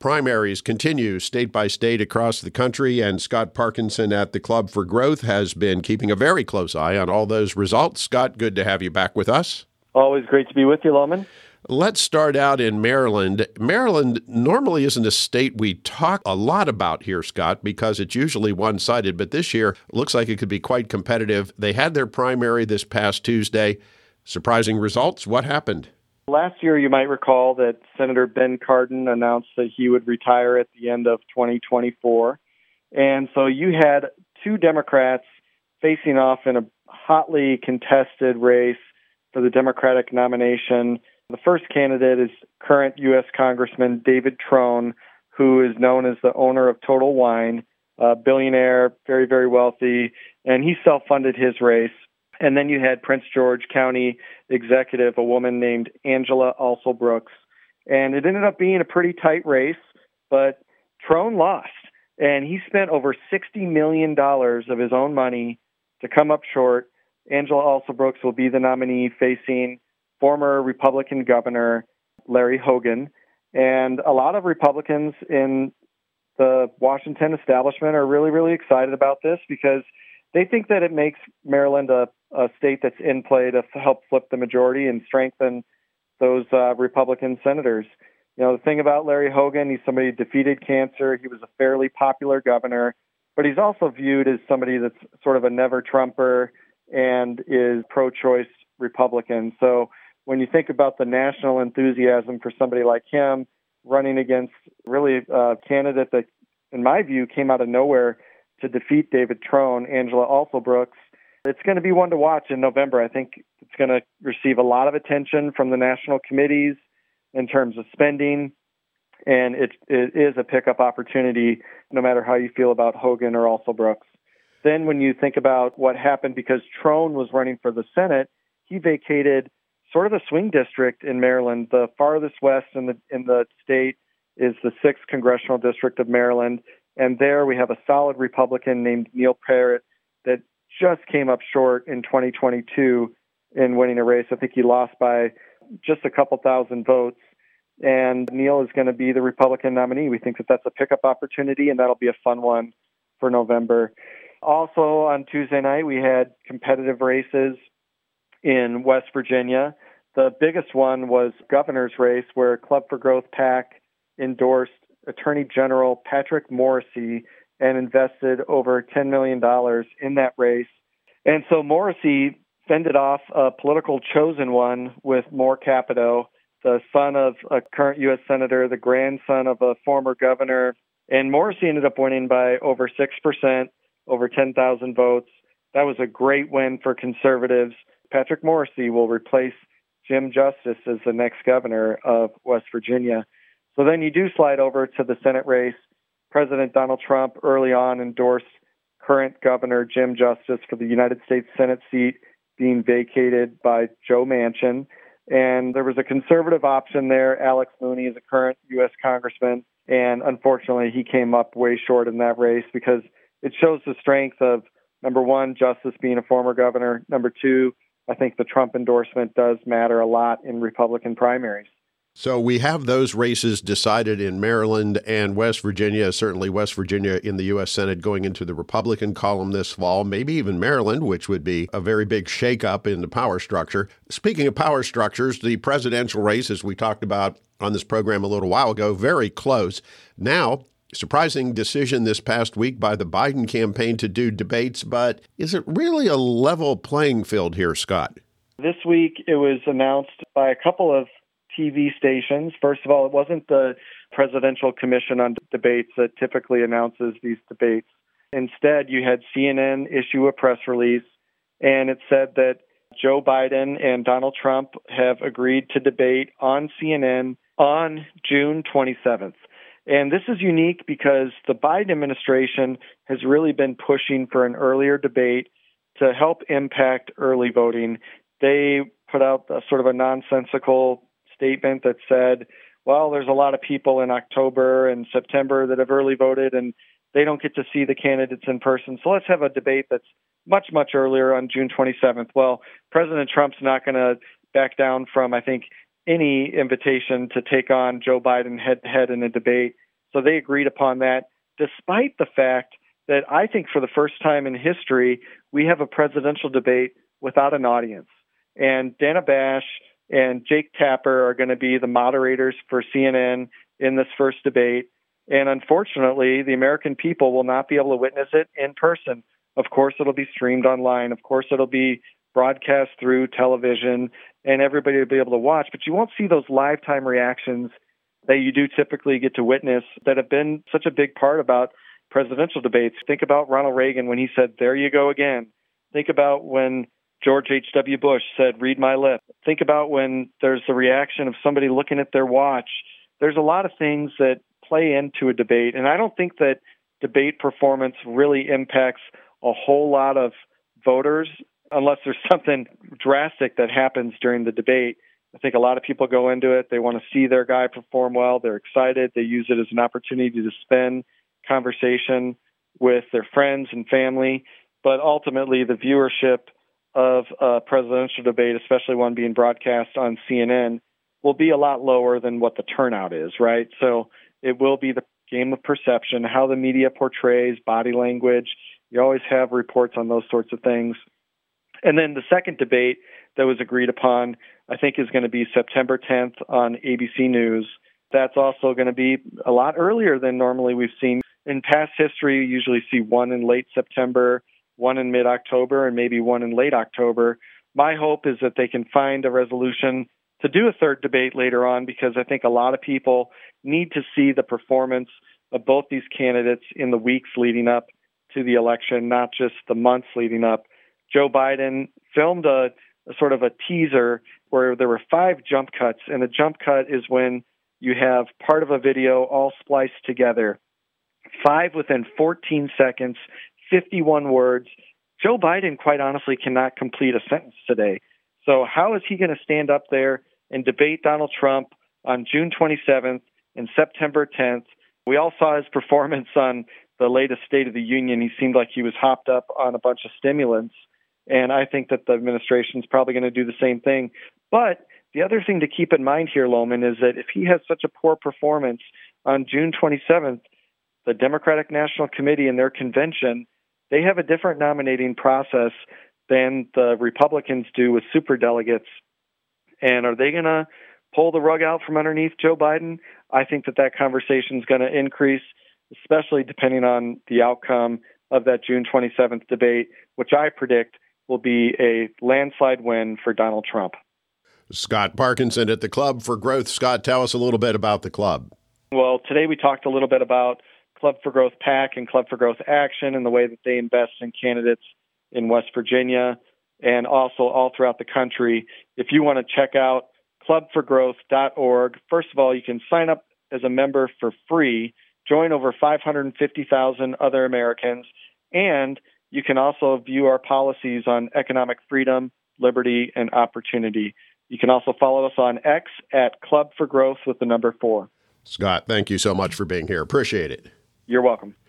primaries continue state by state across the country, and Scott Parkinson at the Club for Growth has been keeping a very close eye on all those results. Scott, good to have you back with us. Always great to be with you, Loman. Let's start out in Maryland. Maryland normally isn't a state we talk a lot about here, Scott, because it's usually one-sided, but this year looks like it could be quite competitive. They had their primary this past Tuesday. Surprising results. What happened? Last year, you might recall that Senator Ben Cardin announced that he would retire at the end of 2024. And so you had two Democrats facing off in a hotly contested race for the Democratic nomination. The first candidate is current U.S. Congressman David Trone, who is known as the owner of Total Wine, a billionaire, very, very wealthy, and he self-funded his race. And then you had Prince George County executive, a woman named Angela Alsobrooks. And it ended up being a pretty tight race, but Trone lost. And he spent over $60 million of his own money to come up short. Angela Alsobrooks will be the nominee facing former Republican Governor Larry Hogan. And a lot of Republicans in the Washington establishment are really, really excited about this because they think that it makes Maryland a state that's in play to help flip the majority and strengthen those Republican senators. You know, the thing about Larry Hogan, he's somebody who defeated cancer. He was a fairly popular governor, but he's also viewed as somebody that's sort of a never-Trumper and is pro-choice Republican. So when you think about the national enthusiasm for somebody like him running against really a candidate that, in my view, came out of nowhere to defeat David Trone, Angela Alsobrooks, it's going to be one to watch in November. I think it's going to receive a lot of attention from the national committees in terms of spending, and it is a pickup opportunity no matter how you feel about Hogan or Alsobrooks. Then when you think about what happened, because Trone was running for the Senate, he vacated sort of a swing district in Maryland. The farthest west in the state is the 6th Congressional District of Maryland, and there we have a solid Republican named Neil Parrott that just came up short in 2022 in winning a race. I think he lost by just a couple thousand votes, and Neil is going to be the Republican nominee. We think that that's a pickup opportunity, and that'll be a fun one for November. Also on Tuesday night, we had competitive races in West Virginia. The biggest one was governor's race, where Club for Growth PAC endorsed Attorney General Patrick Morrisey and invested over $10 million in that race. And so Morrisey fended off a political chosen one with Moore Capito, the son of a current U.S. Senator, the grandson of a former governor. And Morrisey ended up winning by over 6%, over 10,000 votes. That was a great win for conservatives. Patrick Morrisey will replace Jim Justice as the next governor of West Virginia. So then you do slide over to the Senate race. President Donald Trump early on endorsed current Governor Jim Justice for the United States Senate seat being vacated by Joe Manchin. And there was a conservative option there. Alex Mooney is a current U.S. congressman. And unfortunately, he came up way short in that race because it shows the strength of, number one, Justice being a former governor. Number two, I think the Trump endorsement does matter a lot in Republican primaries. So we have those races decided in Maryland and West Virginia, certainly West Virginia in the U.S. Senate going into the Republican column this fall, maybe even Maryland, which would be a very big shakeup in the power structure. Speaking of power structures, the presidential race, as we talked about on this program a little while ago, very close. Now, surprising decision this past week by the Biden campaign to do debates, but is it really a level playing field here, Scott? This week it was announced by a couple of TV stations. First of all, it wasn't the Presidential Commission on Debates that typically announces these debates. Instead, you had CNN issue a press release, and it said that Joe Biden and Donald Trump have agreed to debate on CNN on June 27th. And this is unique because the Biden administration has really been pushing for an earlier debate to help impact early voting. They put out a sort of a nonsensical statement that said, well, there's a lot of people in October and September that have early voted and they don't get to see the candidates in person. So let's have a debate that's much, much earlier on June 27th. Well, President Trump's not going to back down from, I think, any invitation to take on Joe Biden head-to-head in a debate So they agreed upon that, despite the fact that I think for the first time in history, we have a presidential debate without an audience. And Dana Bash and Jake Tapper are going to be the moderators for CNN in this first debate. And unfortunately, the American people will not be able to witness it in person. Of course, it'll be streamed online. Of course, it'll be broadcast through television, and everybody will be able to watch. But you won't see those live time reactions that you do typically get to witness that have been such a big part about presidential debates. Think about Ronald Reagan when he said, "There you go again." Think about when George H.W. Bush said, "Read my lips." Think about when there's the reaction of somebody looking at their watch. There's a lot of things that play into a debate, and I don't think that debate performance really impacts a whole lot of voters unless there's something drastic that happens during the debate. I think a lot of people go into it. They want to see their guy perform well. They're excited. They use it as an opportunity to spend conversation with their friends and family. But ultimately, the viewership of a presidential debate, especially one being broadcast on CNN, will be a lot lower than what the turnout is, right? So it will be the game of perception, how the media portrays body language. You always have reports on those sorts of things. And then the second debate that was agreed upon, I think, is going to be September 10th on ABC News. That's also going to be a lot earlier than normally we've seen. In past history, you usually see one in late September, one in mid-October, and maybe one in late October. My hope is that they can find a resolution to do a third debate later on, because I think a lot of people need to see the performance of both these candidates in the weeks leading up to the election, not just the months leading up. Joe Biden filmed a sort of a teaser where there were 5 jump cuts, and a jump cut is when you have part of a video all spliced together. 5 within 14 seconds, 51 words. Joe Biden, quite honestly, cannot complete a sentence today. So how is he going to stand up there and debate Donald Trump on June 27th and September 10th? We all saw his performance on the latest State of the Union. He seemed like he was hopped up on a bunch of stimulants. And I think that the administration is probably going to do the same thing. But the other thing to keep in mind here, Lohman, is that if he has such a poor performance on June 27th, the Democratic National Committee and their convention, they have a different nominating process than the Republicans do with superdelegates. And are they going to pull the rug out from underneath Joe Biden? I think that conversation is going to increase, especially depending on the outcome of that June 27th debate, which I predict will be a landslide win for Donald Trump. Scott Parkinson at the Club for Growth. Scott, tell us a little bit about the club. Well, today we talked a little bit about Club for Growth PAC and Club for Growth Action and the way that they invest in candidates in West Virginia and also all throughout the country. If you want to check out clubforgrowth.org, first of all, you can sign up as a member for free, join over 550,000 other Americans, and you can also view our policies on economic freedom, liberty, and opportunity. You can also follow us on X at Club for Growth with the number 4. Scott, thank you so much for being here. Appreciate it. You're welcome.